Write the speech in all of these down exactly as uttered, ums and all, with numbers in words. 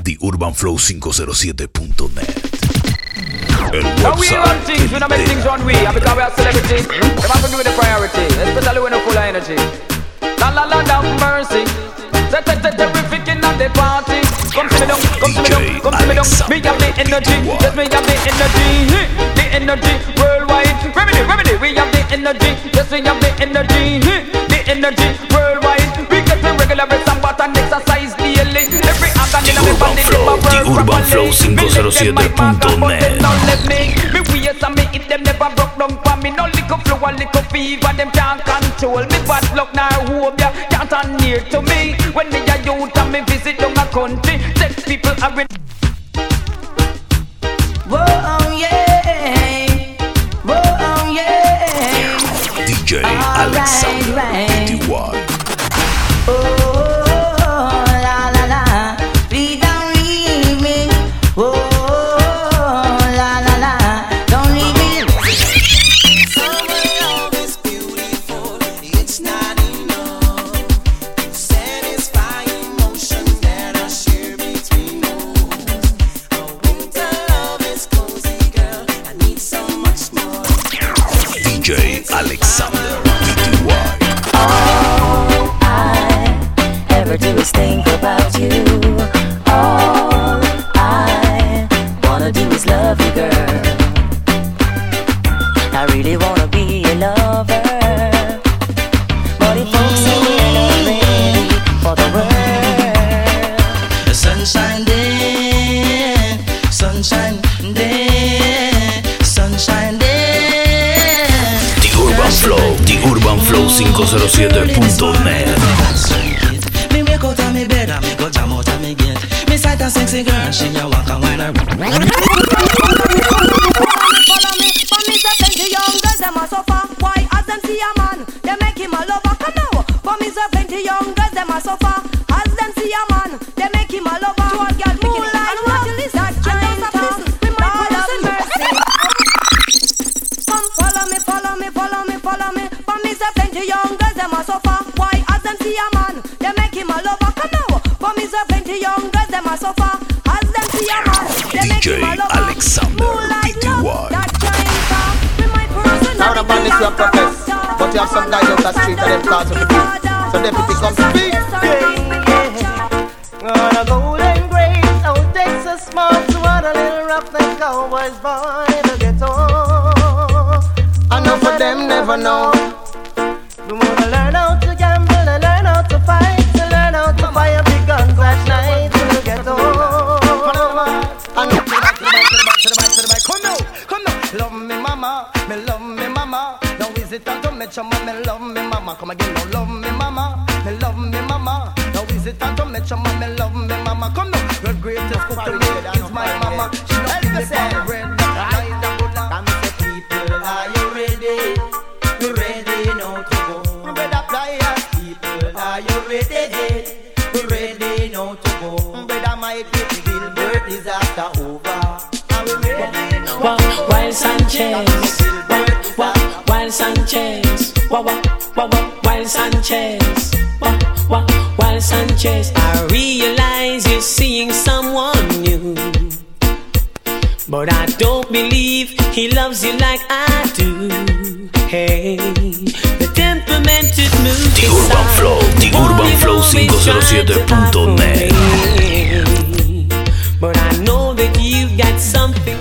The Urban Flow five oh seven punto net. El website. We run things, we don't make things run we. Because we are celebrities, they have to give it the priority, especially when we're full of energy. La la la, down mercy. Set it terrific in the party. Come to me down, come to me down, come to me down. Me have the energy, yes me have the energy. The energy worldwide. Remedy, remedy, we have the energy, yes we have the energy. The energy worldwide. We get the regular breaks and water and exercise daily. Every organ in the body, The Urban Flow five oh seven punto net. Me waist and me hit them never broke down for me. No lick up flow, a lick up fever, them can't control me. Bad luck now home, ya can't turn near to me. When me a youth and me visit down a country, sex people are in. Whoa, oh yeah, whoa, oh yeah. D J Alexander right, D Y. D J Alexander D Y. All I ever do is think about you. All I wanna do is love you, girl. I really wanna be your lover, but if folks say we're not ready for the world. The sunshine day, sunshine day, sunshine day. Flow, The Urban Flow five oh seven punto net. Me wake out of me bed and me go jam out of me gate. Me sight a sexy girl, she a walk and whine her. Follow me, for me say plenty young girls them a suffer. Why as them see a man, they make him a lover. Come now, for me say plenty young girls them a suffer. As them see a man, they make him a lover. To a girl moonlight, what you listen? That kind of we might have mercy. Come follow me, follow me, follow me. Follow me, for me say plenty young girls them a suffer. Why as them see a man, they make him a lover. Come now, for me say plenty young girls them a suffer. As them see a man, they make him a lover. Alexander Moonlight D Y. love, that kind of we might person. Now the band is your profess, but you have some guys out the street and them cars with the beat. So deputy come speak. On a golden grace, oh Texas smart, so what a little rough that cowboys boy to get on. Enough of them never know. We wanna learn how to gamble and learn how to fight, to learn how to fire big guns at night to get on. And to the back, to the back, to the back, to the back, to the back. Come now, come now. Love me mama, me love me mama. Now is it time to met your mama, me love me mama. Come again, now love me mama, me love me mama. Now is it time to met your mama, me love me mama. Come now, your greatest cook to me is my mama. She not give me some bread, right down good luck. Come say people, are you ready? You ready now to go? Brother players, people, are you ready? You ready now to go? Brother Mikey, Gilbert disaster over. Are we ready now? Wow, Wild Sanchez, wow, wow, Wild Sanchez, wow, wow, wow, wow, Wild Sanchez, wow, wow, Wild Sanchez. I realize you're seeing someone new, but I don't believe he loves you like I do. Hey, the temperamented moves. The Urban Flow, The Urban Flow five oh seven punto net. But I know that you got something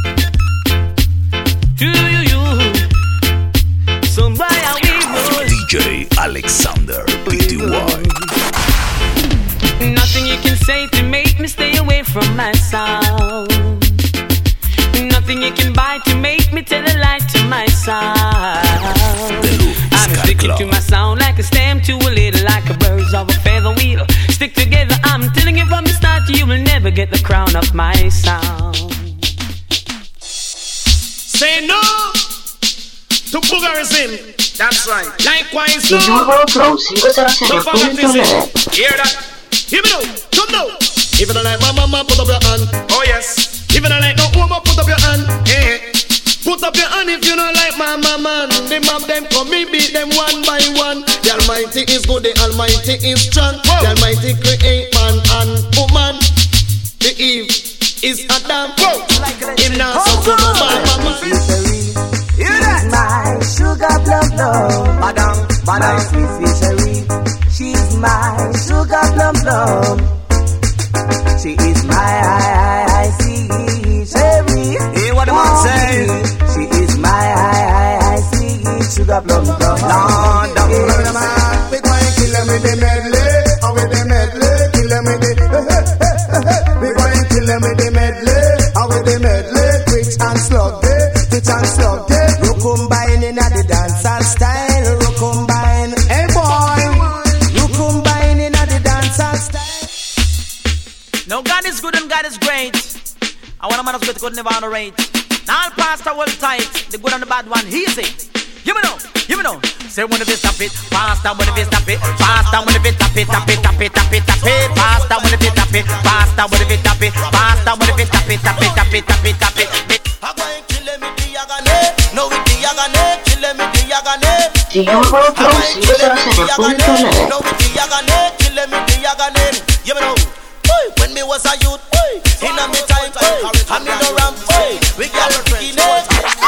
to you. So why are we rolling? D J Alexander D Y. Nothing you can say to make me stay away from my sound. Nothing you can buy to make me tell a lie to my sound. I'm sticking to my sound like a stem to a little, like a birds of a feather wheel. Stick together, I'm telling you from the start, you will never get the crown of my sound. Say no to boogerism. That's right. Likewise, The Urban Flow five oh seven punto net. hear that? Hear me now. Come now. If you don't like my mama, put up your hand. Oh yes. If you don't like no woman, put up your hand. Hey. Put up your hand if you don't like my mama. The mob them come, me beat them one by one. The Almighty is good, the Almighty is strong. Whoa. The Almighty create man and woman. She is my I, I, I see. Sherry. Hey, what the man say? She is my I, I, I see. Sugar plum plum. Down, down, down, man. We going to kill them with the medley. And with the medley, kill them with the. We going to kill them with the medley. And with the medley, twitch and slug day. Twitch and slug day. You combine in a the dancehall style. You combine. Hey boy. You combine in a the dancehall style. No, God is good and God is great. I want a man who's good, could never underrate. Now all pastor well tight. The good and the bad one, easy. Give me no, give me no. Say when the fist tap it, faster when the fist tap it, faster when the fist tap it, tap it, tap it, tap it, tap it, faster when the fist tap it, faster when the fist tap it, faster when the fist tap it, tap it, tap it, tap it, tap it. I'm going to kill him with the yagane, no with the yagane, kill him with the yagane. Siguió por otro, sigue tras el punto net. No with the yagane, kill him with the yagane. Give me no. When me was a youth, in a me time, I'm in the ramp, we got a freaking it.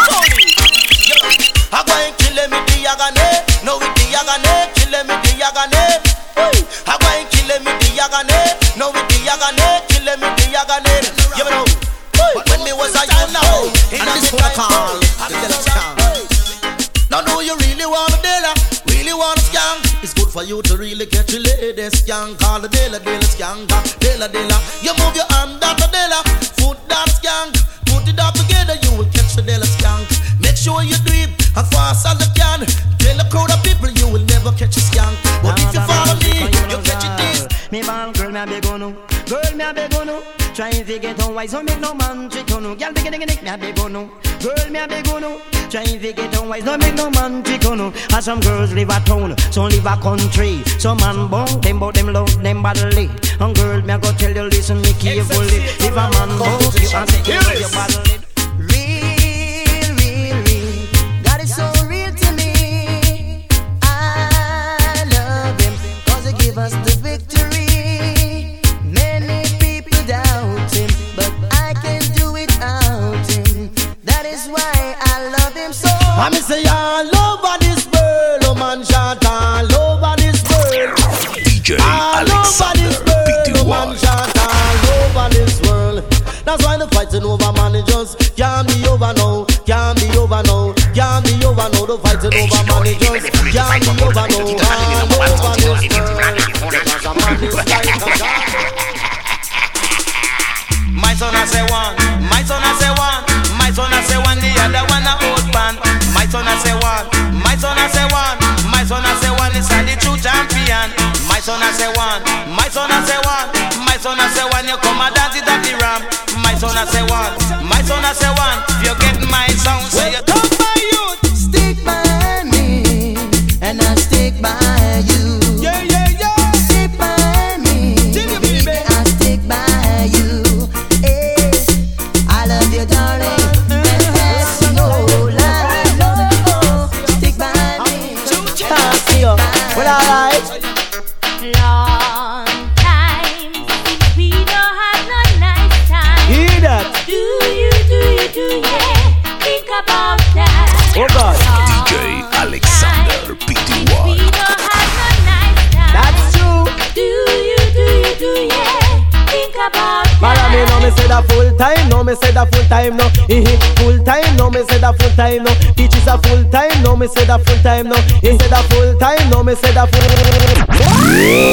I'm going to kill him with the yagane, no with the yagane, kill him with the yagane. I'm going to kill him with the yagane, no with the yagane, kill him with the yagane. You know, when me was a youth now, in a me time, I'm in the ramp. Now know you really want a dealer, really want a skank. It's good for you to really catch a lady skank. Call the dealer, dealer skank, dealer, dealer. You move your hand down the dealer, foot down skank. Put it all together, you will catch the dealer skank. Make sure you do it as fast as you can. Tell a crowd of people you will never catch a skank. But if you follow me, you catch it this. Me ball girl, me a beg on you. Girl, me a beg on you. Trying to get on wise, so make no man trick on you. Girl, beg it, me a beg on you. Girl, me a beg on you. Trying to get on wise, don't make no man trick on you. And some girls live a town, some live a country. Some man bong, them but them love them badly. And girl, me a go tell you, listen me carefully. If a man bong you and say you love your badly. Real, real, real. God is so real to me. I love him, cause he give us the victory. Many people doubt him, but I can do without him. That is why I love him so. I me say all over this world, oh man, shout all over this world. D J Alexander P T Y. All over this world. That's why the fighting over managers can't be over now, can't be over now, can't be over now. The fighting over managers can't be over now. All over this world. Because a man is like a god. My son I say one, my son I say one, my son I say one, the other one a old man. My son I say one, my son I say one, my son I say one is the true champion. My son I say one, my son I say one, my son I say one, you come and dance it at the ramp. My son I say one, my son I say one, if you get my sound, say you come by youth. Stick by me, and I stick by you. Yeah, yeah, yeah. Stick by me, baby, I stick by you. Hey, I love you, darling. And there's no lie, no. Stick by me. Pass me up. Well, alright. Long time we don't have no nice time. Hear that? Do you, do you, do you think about that? Oh God. D J Alexander P T We Y. don't have no nice time. That's true. Do you, do you, do you think about that? Para me no me say that full time, no me say that full time, no. Eh, full time, no me say that full time, no. Bitches a full time, no me say that full time, no. Eh, say that full time, no me say that full time.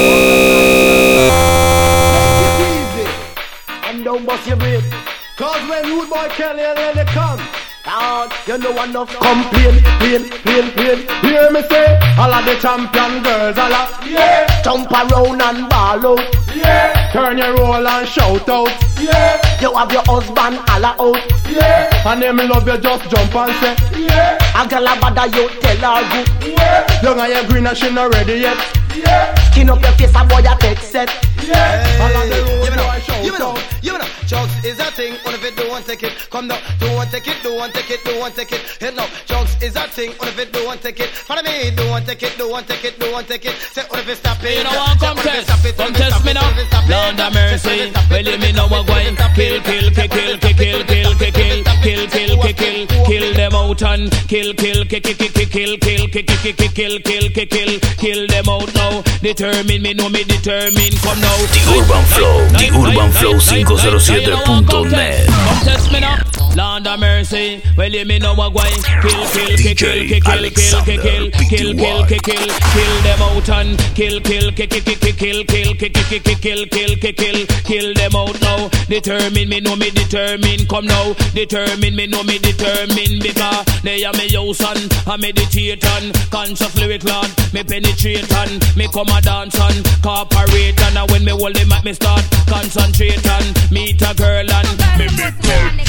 Easy. And don't bust your brain. Cause when Rude Boy Kelly and when they come, Lord, you know enough complain, plain, plain, plain. hear me say, all of the champion girls, all of, yeah, Jump around and ball out. yeah, turn your roll and shout out, yeah, You have your husband all out. yeah, and them love you just jump and say, yeah, A girl a bother you, tell her you. yeah, young and you green and she not ready yet, yeah, Skin up your face, a boy a take set. yeah, all of the road You know, boy shout you know, out. you know, drugs is a thing. One of it do one take it. Come now, do one take it, do one take it, do one take it. Hit now, drugs is a thing. One of it do one take it. Follow me, do one take it, do one take it, do one take it. Say one of it stop it. You know one contest, contest me now. Lord of mercy, well me know what going. Kill, kill, kill, kill, kill, kill, kill, kill, kill, kill, kill, kill, kill them out and kill, kill, kill, kill, kill, kill, kill, kill, kill, kill, kill, kill, kill, kill, kill them out now. Determine, me know me determine, come now. The Urban Flow, The Urban Flow five oh seven punto net. Come test me now. Land of mercy, well you me know what going. Kill, kill, kill, kill, kill, kill, kill, kill, kill, kill, kill, kill, kill them out and kill, kill, kill, kill, kill, kill, kill, kill, kill, kill, kill, kill, kill, kill them out now. Determine, me know me determine, come now. Determine, me know me determine, because they are me house and I meditate and conscious lyric land. Me penetrate and me come a dance and cooperate, and when me hold them at me start concentrate and meet a girl and me make love.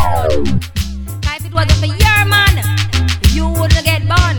If it wasn't for your man, you wouldn't get born.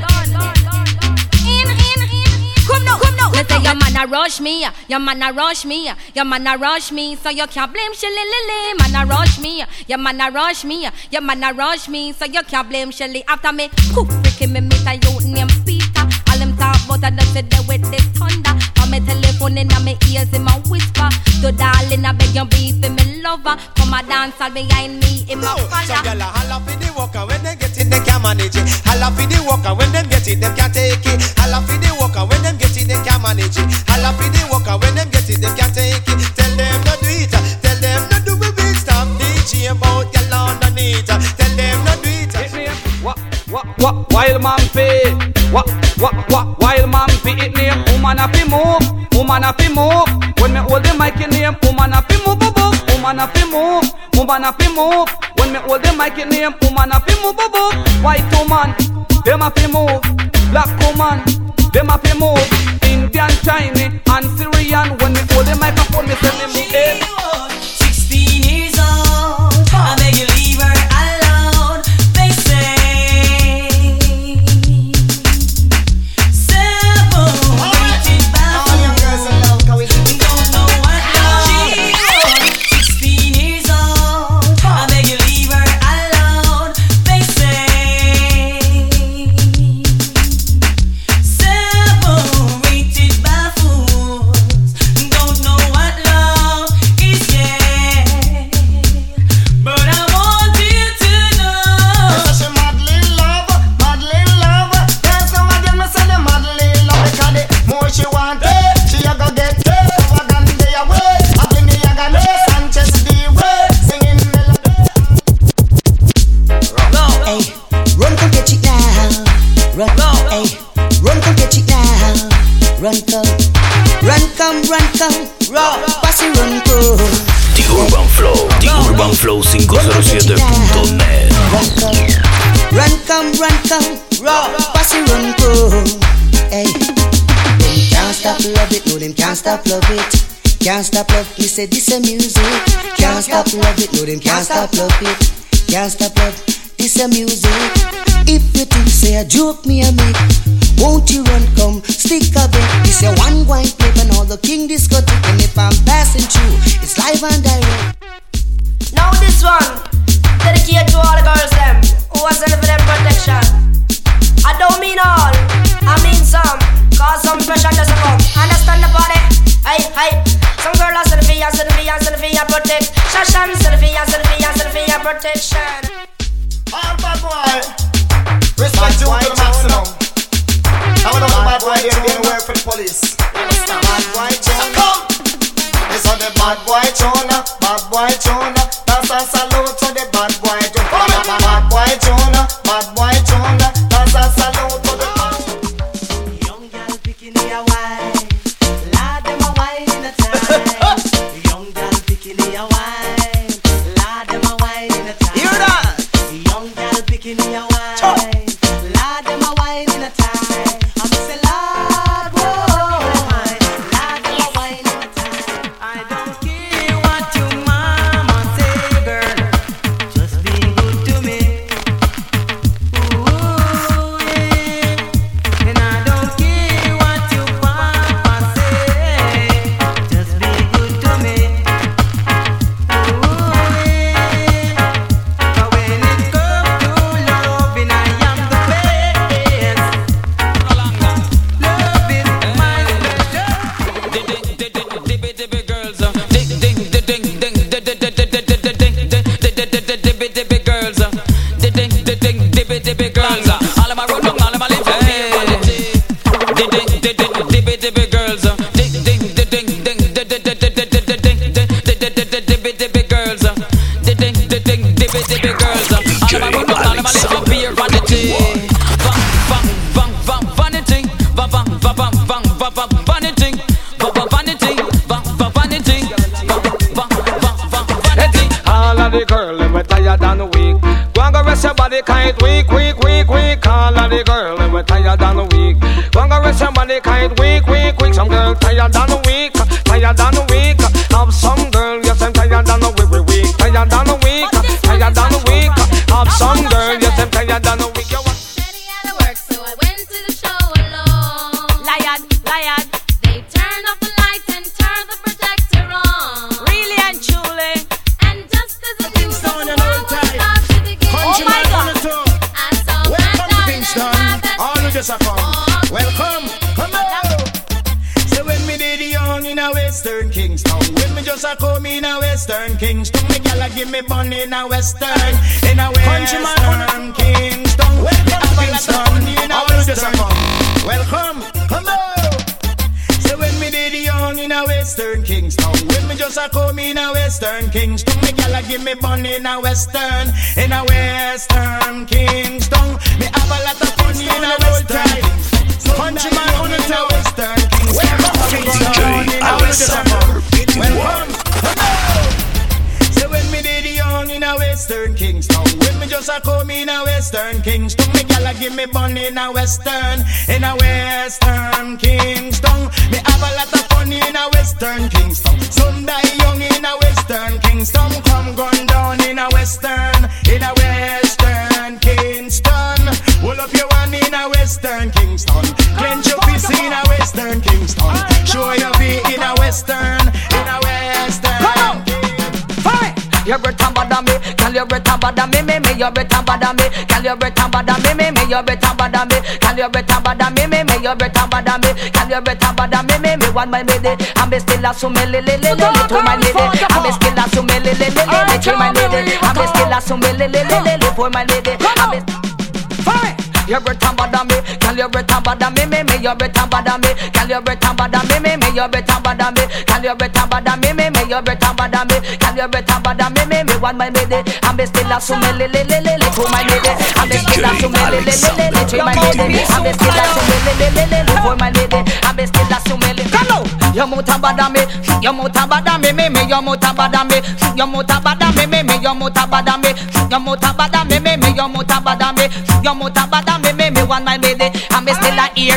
In, in, in, come now, come now. Let's say your man a rush me, your man a rush me, your man a rush me, so you can't blame Shelly Lily. Man a rush me, your man a rush me, your man a rush me, so you can't blame Shelly. After me, poof, freaking me meet a youth named Peter. All them talk about I just sit there with this thunder. On my telephone in my ears in my whisper. So darling, I beg you be for me lover. Come a dance all behind me in my fire. Some gyal a holla for the walker when they get it, they can't manage it. Holla for the walker when them get it, they can't take it. Holla for the walker when them get it, they can't manage it. Holla for the walker when them get it, they can't take it. Tell them not do it, tell them not do it big stop. D J about gyal underneath. Tell them not do it. What, what, what, wild man fi? What, what, what, wild man fi? It name woman a fi move, woman a fi move. When me hold the mic in name, woman a fi move, boo boo. Woman a fi move, woman a fi move. When me hold the mic in name, woman a fi move, boo boo. White woman, them a fi move. Black woman, them a fi move. Indian, Chinese, and Syrian. When me hold the microphone, me say me move. Hey. Sixteen years old, I beg you leave her alone. They say separated by fools. Don't know what love. Sixteen years old, I beg you leave her alone. They say separated by fools. Don't know what love is yet. But I want you to know. She madly love, madly love. There's no again, me say the madly love. Because the more she want it, she a go get it. Over than the away. I bring the agony, Sanchez the way. Singing melody. Hey, run come catch it now. Run, hey, run come catch it now. Run come, run come, run come, raw. Pass it, run come. The Urban Flow, The Urban Flow five oh seven punto net. Run come, run come, run come, raw. Pass it, run come. Hey, them can't stop love it, no them can't stop love it. Can't stop love, me say this a music. Can't stop love it, no them can't stop love it. Can't stop love, this a music. If you think say a joke me a make, won't you run come stick a bit? This a one wine plate and all the king discotheque. And if I'm passing through, it's live and direct. Now this one, dedicated to all the girls them who are sending for them protection. I don't mean all, I mean some. Cause some pressure doesn't come. Understand the body? Hey, hey. Some girl are sending for you, sending for you, sending for you protect. Shashan, sending for you, sending for you, sending for you protection. I'm bad boy. Respect you to the maximum. I want to bad boy here to work for the police. Bad boy Jonah. It's on the bad boy Jonah. Bad boy Jonah. That's a salute to the bad boy Jonah. Bad boy Jonah. Bad boy Jonah. That's a salute to the bad boy. Young girl picking your wine. Lord, them a wine in a time. Young girl picking your wine. Lord, them a wine in a time. Hear that? Young girl picking your wine. Lord, them a wine in a time. I'm say Lord, whoa. Lord, them a wine in a time. I don't care what your mama tired and weak. Go and go rest your body, kind weak, weak, weak, weak. Call of the girl, and we're tired and weak. Go and go rest your body, kind weak, weak, weak. Some girl tired and weak, tired and weak. Have some girl, yes, I'm tired and weak, weak, weak. Tired and weak, tired and weak. Have some girl, yes, I'm tired and weak. Steady out of work, so I went to the show alone. Lion, lion. They turned off the lights and turned the projector on. Really and truly. And just as the news was about to begin, oh my God, I saw Welcome my to Kingston. All who just have come. Welcome. Come on. So when me did young in a Western Kingston, when me just a come in a Western Kingston, me gyal a give me bun in a Western, in a Western Kingston. Welcome to Kingston. All who just have come. Welcome. Come on. So when me did young in a Western Kingston, when me just a come in a Western Kingston, me gyal a give me bun in a Western, in a Western Kingston. Me have a lot of fun in a Western. Countryman on the Western Kingston. D J Alexander B T Y. So when me did young in a Western Kingston, when me just a come in a Western Kingston, me gyal a give me bun in a Western, in a Western Kingston. Me have a lot of fun in a Western Kingston. Sunday young in a Western Kingston, come gun down in a Western, in a Western Kingston. Hold up your one in a Western Kingston. Clench your fist in a Western Kingston. Show your feet in a Western, in a Western. Come on, fire! You're better than me, can you better than me, me, me, you're better than me, can you better than me, me, me, you're better than me, can you better than me, me, me, you're better than me, can you better than me, me, me, one my lady, I'm still a sume le le le le to my lady, I'm still a sume le le le le to my lady, I'm still a sume le le le le for my lady, I'm fire! You're better than me, can you better than me, me, me, you're better than me, can you better than me, me, me, you're better than me, can you better than me, me, me, you're better than me, can you better than me, me, me, one my lady, I'm still a sume le le le le to my lady, I'm still a sume le le le le to my lady, I'm still a sume le le le le for my lady, I'm still a sume le. Come on, you're more than me, you're more than me, me, me, you're more than me, you're more than me, me, me, you're more than me, you're more than me, me, me, you're more than me, you're more than me, me, me, one my lady, I'm still a ear,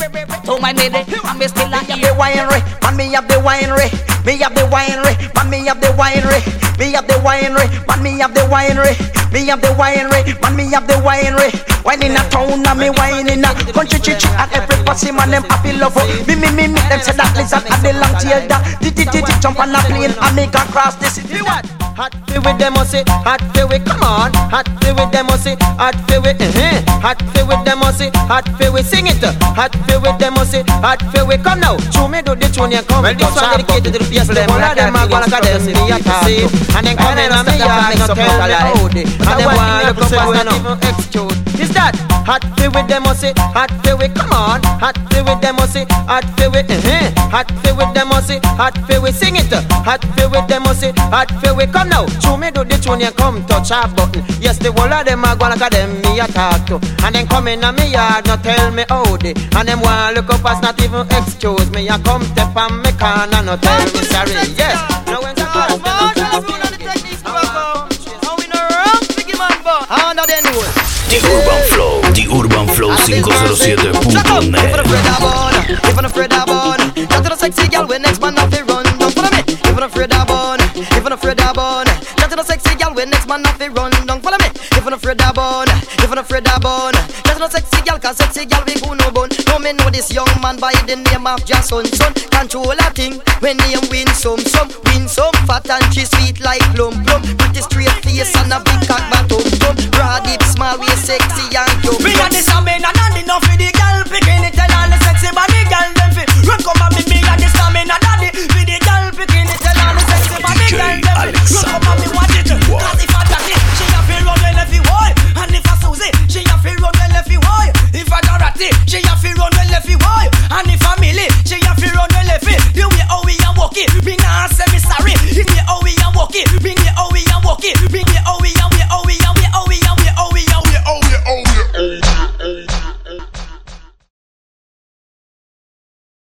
to my lady, I'm still a ear. Winery, man me have the winery, me have the winery, man me have the winery, me have the winery, man me have the winery, me have the winery, man me have the winery. Wine in a town and me wine in a country chichi, and every pussy man them happy love. Me me me me them say that lizard and the long tail that did did did jump on a plane and me can cross the city. What? Hot feel with them say, hot feel with come on, hot feel with them say, hot feel with uh-huh, hot feel with them say, hot feel with sing it, hot feel with them say, hot feel with come now. Show me do the tune and come. Well, this one dedicated to the people. All of them are gonna get them me a see, and then come in and me yard not tell me how they, and then one look up and not even excuse. Is that hot feel with them say, hot feel with come on, hot feel with them say, hot feel with uh-huh, hot feel with them say, hot feel with sing it, hot feel with them say, hot feel with come now. Show me do the tune and come touch a button. Yes, the whole of them are gonna get them me a talk to, and then come in and me yard not tell me how they, and them one look up as not even excuse me. I come step on me corner not tell me sorry. Yes, now when the class The Urban Flow, The Urban Flow cinco cero siete punto net. If I'm afraid of bone, got to the sexy girl when next man off it run. Don't follow me. If I'm afraid of bone, if I'm afraid of bone, got to the sexy girl when next man off it run. Don't follow me. If I'm afraid of bone, if I'm afraid of bone, got to the sexy girl 'cause sexy girl we go no bone. No me know this young man by the name of Jason. Son control a thing when him win some, some win some fat and she sweet like plum plum. Pretty straight face and a big cock bottom tum. Broad hip, small waist, sexy and cute. Me and this a man and not enough for the girl picking it and all the sexy body girl them fi run come and me. Me and this a man and daddy for the girl picking it and all the sexy body girl them fi run come and me watch it. 'Cause if a daddy she a fi run well if he boy, and if a Susie she a fi run well if he boy. If a Dorothy she a fi run well if he boy, and if a Millie she a fi run well if he. The way how we a walk it.